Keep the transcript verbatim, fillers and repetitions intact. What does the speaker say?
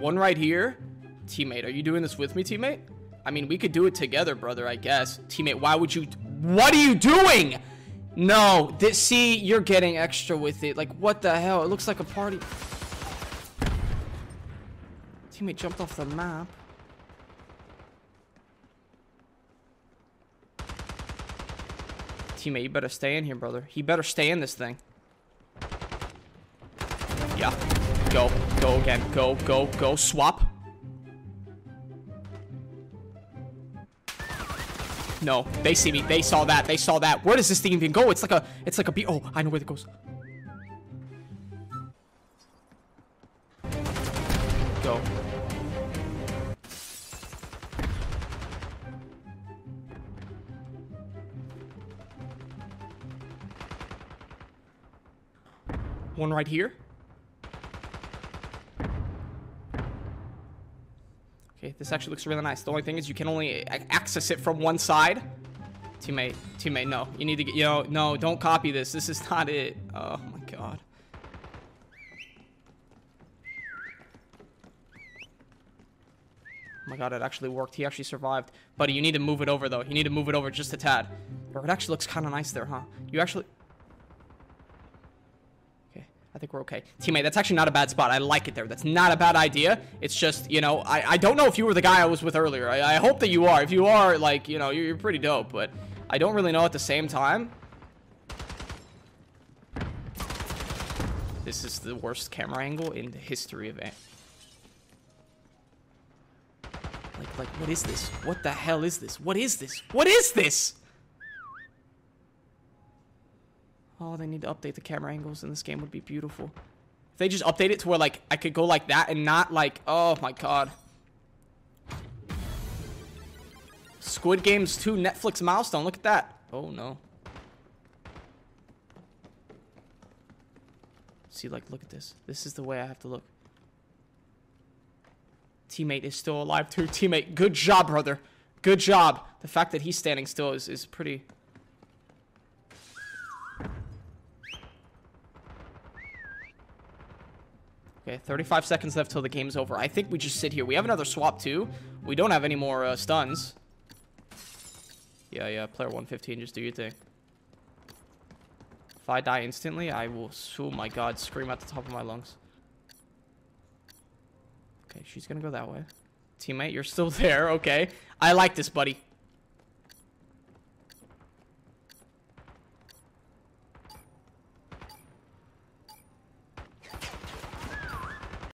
One right here. Teammate, are you doing this with me, teammate? I mean, we could do it together, brother, I guess. Teammate, why would you... What are you doing? No. This, see, you're getting extra with it. Like, what the hell? It looks like a party. Teammate jumped off the map. Teammate, you better stay in here, brother. He better stay in this thing. Yeah. Go. Go again. Go, go, go. Swap. No. They see me. They saw that. They saw that. Where does this thing even go? It's like a... It's like a B... Oh, I know where it goes. Go. One right here. Okay, this actually looks really nice. The only thing is you can only access it from one side. Teammate, teammate, no. You need to get, you know, no, don't copy this. This is not it. Oh my god. Oh my god, it actually worked. He actually survived. Buddy, you need to move it over though. You need to move it over just a tad. Bro, it actually looks kind of nice there, huh? You actually... I think we're okay. Teammate, that's actually not a bad spot. I like it there. That's not a bad idea. It's just, you know, I, I don't know if you were the guy I was with earlier. I, I hope that you are. If you are, like, you know, you're, you're pretty dope. But I don't really know at the same time. This is the worst camera angle in the history of it. Like, like, what is this? What the hell is this? What is this? What is this? Oh, they need to update the camera angles in this game would be beautiful. If they just update it to where, like, I could go like that and not, like, oh, my God. Squid Games two Netflix milestone. Look at that. Oh, no. See, like, look at this. This is the way I have to look. Teammate is still alive, too. Teammate, good job, brother. Good job. The fact that he's standing still is, is pretty... Okay, thirty-five seconds left till the game's over. I think we just sit here. We have another swap, too. We don't have any more uh, stuns. Yeah, yeah, player one fifteen, just do your thing. If I die instantly, I will, oh my god, scream at the top of my lungs. Okay, she's gonna go that way. Teammate, you're still there, okay. I like this, buddy.